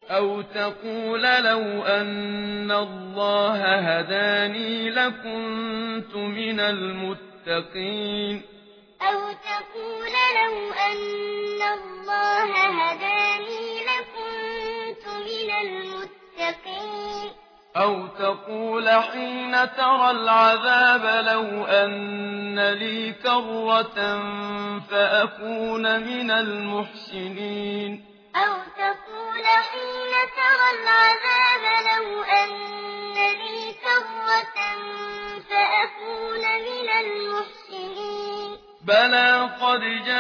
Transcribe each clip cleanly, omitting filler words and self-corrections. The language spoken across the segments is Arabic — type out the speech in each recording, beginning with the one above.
أو تقول لو أن الله هداني لكنت من المتقين أو تقول لو أن الله هداني لكنت من المتقين أو تقول حين ترى العذاب لو أن لي كرة فأكون من المحسنين أو تقول حين ترى العذاب لو أن لي كرة فأكون من المحسنين بلى قد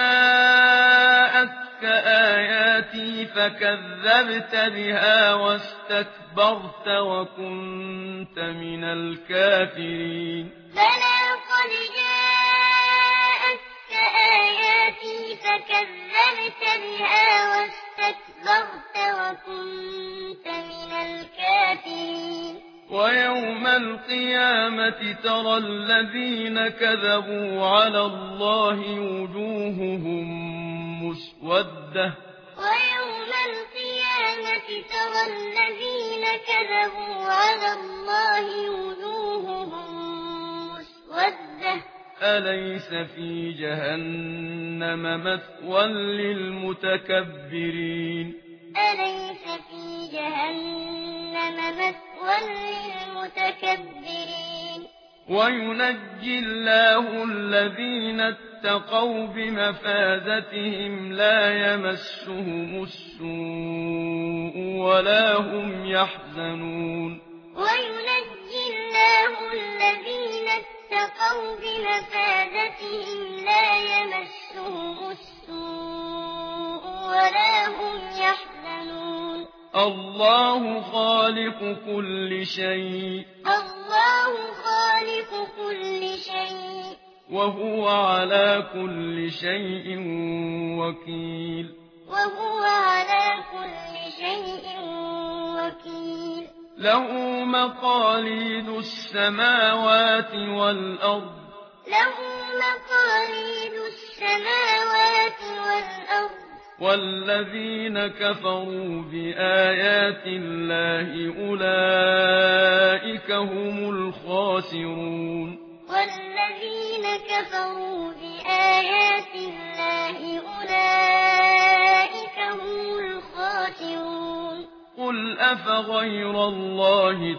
جاءتك آياتي فكذبت بها واستكبرت وكنت من الكافرين بلى قد جاءتك آياتي فكذبت بها واستكبرت وكنت من الكافرين ويوم القيامة ترى الذين كذبوا على الله وجوههم مسودة ويوم القيامة ترى الذين كذبوا على الله وجوههم مسودة أليس في جهنم مثوى للمتكبرين أليس في جهنم مثوى للمتكبرين وينجي الله الذين اتقوا بمفازتهم لا يمسهم السوء ولا هم يحزنون وينجي الله الذين اتقوا بمفازتهم لا يمسهم السوء ولا هم يحزنون الله خالق كل شيء وهو على كل شيء وكيل له مقاليد السماوات والأرض والذين كفروا بآيات الله أولئك هم الخاسرون والذين كفروا بآيات الله أولئك هم الخاسرون قل أفغير الله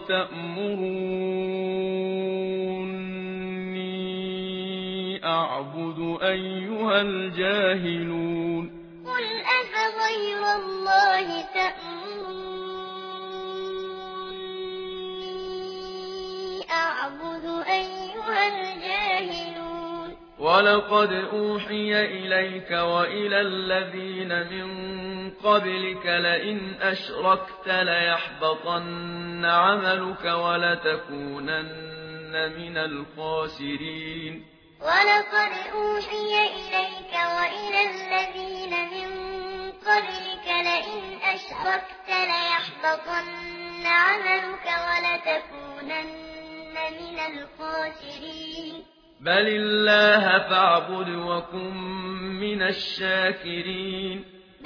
تأمروني أعبد أيها الجاهلون قل أفغير الله تأمروني أعبد أيها الجاهلون ولقد أوحي إليك وإلى الذين من قبلك لئن أشركت ليحبطن عملك ولتكونن من الخاسرين ولقد أوحي إليك وإلى الذين من قبلك لئن أشركت ليحبطن عملك ولتكونن من الخاسرين بل الله فاعبد وكن من الشاكرين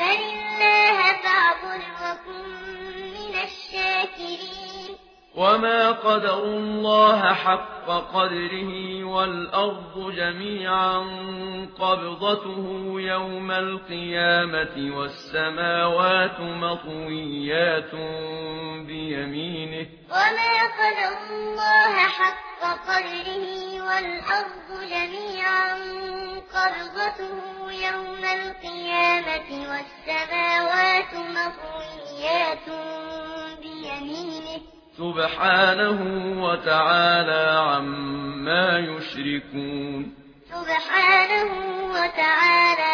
وما قدروا الله حق قدره والأرض جميعا قبضته يوم القيامة والسماوات مطويات بيمينه وما قدروا الله حق قدره والأرض جميعا قبضته يوم القيامة والسماوات مطويات بيمينه سبحانه وتعالى عما يشركون سبحانه وتعالى